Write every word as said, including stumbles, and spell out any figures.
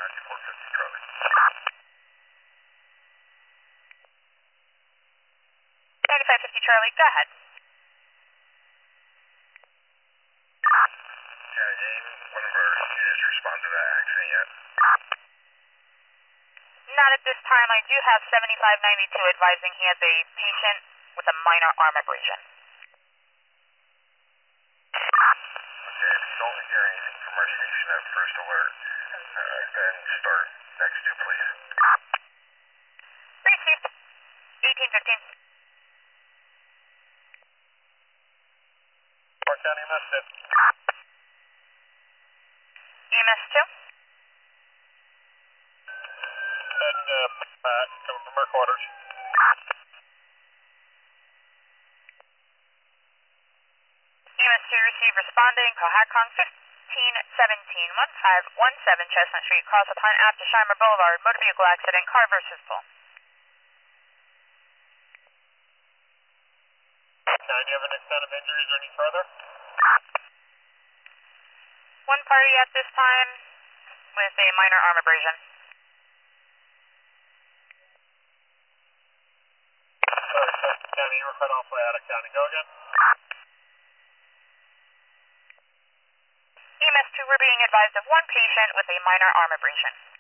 ninety-four fifty Charlie. ninety-five fifty Charlie, go ahead. Yeah, Yane, one of our units respond to that accident yet? Not at this time. I do have seventy-five ninety-two advising he has a patient with a minor arm abrasion. Okay, if you don't hear anything from our station at first alert, uh, then start next two, please. Received. eighteen fifteen. Park County E M S ten. E M S two. ten, uh, Pat, coming from our quarters. E M S two received responding, Cohacon fifteen seventeen, one five one seven Chestnut Street, cross upon after Shimer Boulevard, motor vehicle accident, car versus bull. Can you have an extent of injuries or any further? One party at this time with a minor arm abrasion. Sorry, Chester County, you were cut off by Attic County. Go again? E M S two, we're being advised of one patient with a minor arm abrasion.